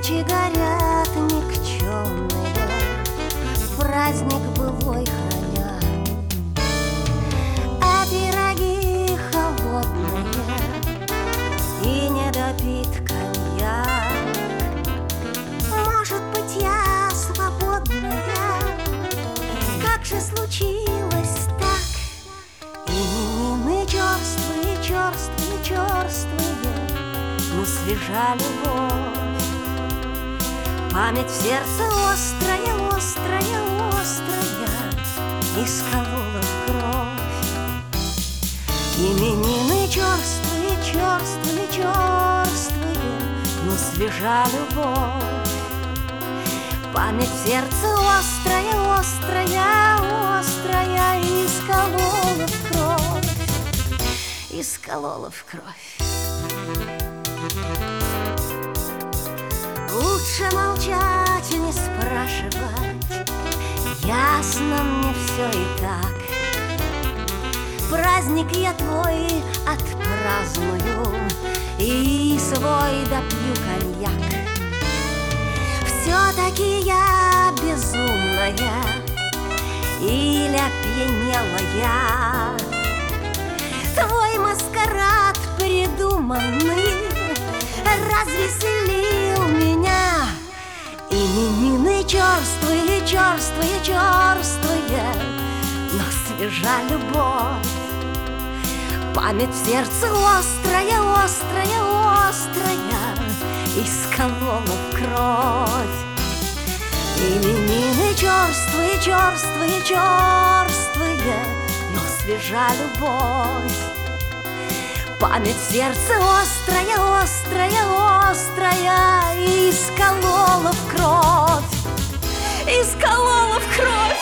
Свечи горят никчемные, праздник былой храня, а пироги холодные и недопит коньяк. Может быть, я свободная, как же случилось так? Именины черствые, черствые, черствые, но свежа любовь. Память в сердце острая, острая, острая, исколола в кровь. Именины черствые, черствые, черствые, но свежа любовь. Память в сердце острая, острая, острая, исколола в кровь, исколола в кровь. Лучше молчать и не спрашивать, ясно мне все и так. Праздник я твой отпраздную и свой допью коньяк. Все-таки я безумная или опьянелая. Твой маскарад придуманный развеселил меня. Именины черствые, черствые, черствые, но свежа любовь. Память в сердце острая, острая, острая, исколола в кровь. Именины черствые, черствые, черствые, но свежа любовь. Память в сердце острая, острая, острая, исколола в кровь, исколола в кровь.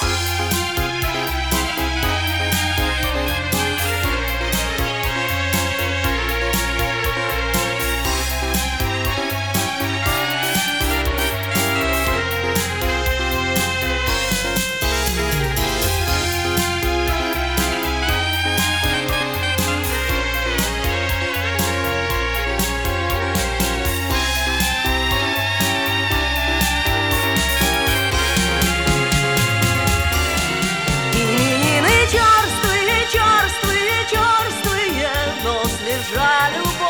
Черствые, черствые, черствые, но свежа любовь.